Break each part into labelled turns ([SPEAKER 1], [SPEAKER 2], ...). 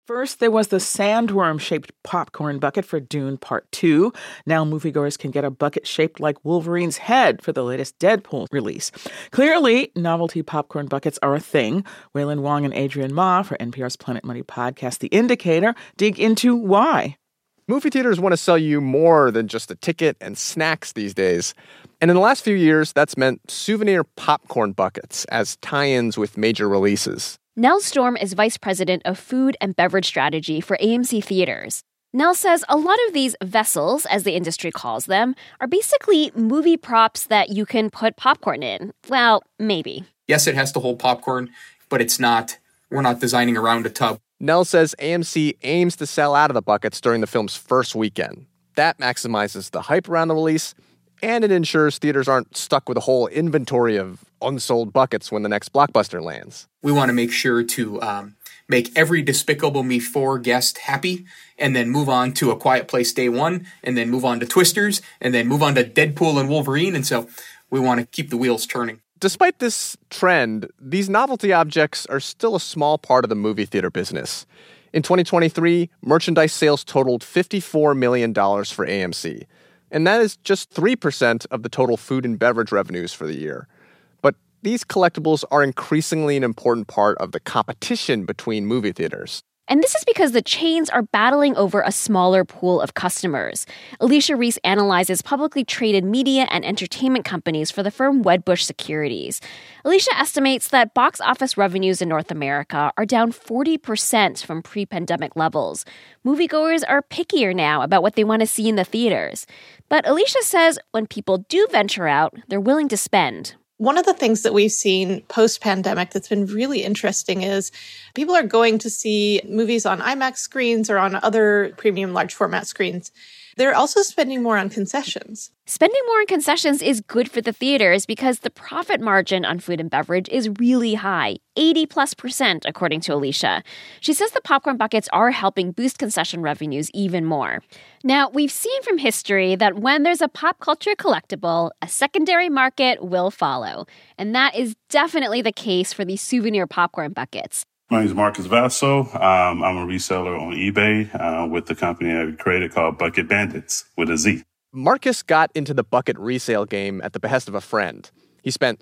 [SPEAKER 1] First, there was the sandworm-shaped popcorn bucket for Dune Part 2. Now moviegoers can get a bucket shaped like Wolverine's head for the latest Deadpool release. Clearly, novelty popcorn buckets are a thing. Waylon Wong and Adrian Ma for NPR's Planet Money podcast, The Indicator, dig into why.
[SPEAKER 2] Movie theaters want to sell you more than just a ticket and snacks these days. And in the last few years, that's meant souvenir popcorn buckets as tie-ins with major releases.
[SPEAKER 3] Nell Storm is vice president of food and beverage strategy for AMC Theaters. Nell says a lot of these vessels, as the industry calls them, are basically movie props that you can put popcorn in. Well, maybe.
[SPEAKER 4] Yes, it has to hold popcorn, but we're not designing around a tub.
[SPEAKER 2] Nell says AMC aims to sell out of the buckets during the film's first weekend. That maximizes the hype around the release, and it ensures theaters aren't stuck with a whole inventory of unsold buckets when the next blockbuster lands.
[SPEAKER 4] We want to make sure to make every Despicable Me 4 guest happy, and then move on to A Quiet Place Day 1, and then move on to Twisters, and then move on to Deadpool and Wolverine, and so we want to keep the wheels turning.
[SPEAKER 2] Despite this trend, these novelty objects are still a small part of the movie theater business. In 2023, merchandise sales totaled $54 million for AMC, and that is just 3% of the total food and beverage revenues for the year. But these collectibles are increasingly an important part of the competition between movie theaters.
[SPEAKER 3] And this is because the chains are battling over a smaller pool of customers. Alicia Reese analyzes publicly traded media and entertainment companies for the firm Wedbush Securities. Alicia estimates that box office revenues in North America are down 40% from pre-pandemic levels. Moviegoers are pickier now about what they want to see in the theaters. But Alicia says when people do venture out, they're willing to spend.
[SPEAKER 5] One of the things that we've seen post-pandemic that's been really interesting is people are going to see movies on IMAX screens or on other premium large format screens. They're also spending more on concessions.
[SPEAKER 3] Spending more on concessions is good for the theaters because the profit margin on food and beverage is really high, 80+%, according to Alicia. She says the popcorn buckets are helping boost concession revenues even more. Now, we've seen from history that when there's a pop culture collectible, a secondary market will follow. And that is definitely the case for these souvenir popcorn buckets.
[SPEAKER 6] My name is Marcus Vasso. I'm a reseller on eBay with the company I created called Bucket Bandits with a Z.
[SPEAKER 2] Marcus got into the bucket resale game at the behest of a friend. He spent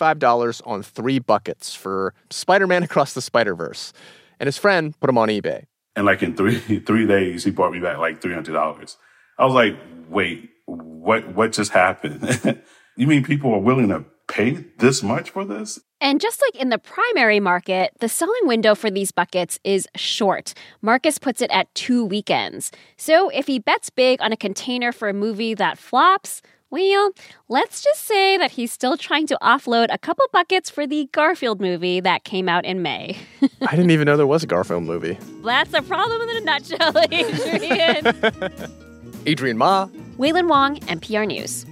[SPEAKER 2] $75 on 3 buckets for Spider-Man Across the Spider-Verse, and his friend put them on eBay.
[SPEAKER 6] And like in three days, he brought me back like $300. I was like, wait, what just happened? You mean people are willing to pay this much for this?
[SPEAKER 3] And just like in the primary market, the selling window for these buckets is short. Marcus puts it at 2 weekends. So if he bets big on a container for a movie that flops, well, let's just say that he's still trying to offload a couple buckets for the Garfield movie that came out in May.
[SPEAKER 2] I didn't even know there was a Garfield movie.
[SPEAKER 3] That's a problem in a nutshell, Adrian.
[SPEAKER 2] Adrian Ma.
[SPEAKER 3] Waylon Wong, NPR News.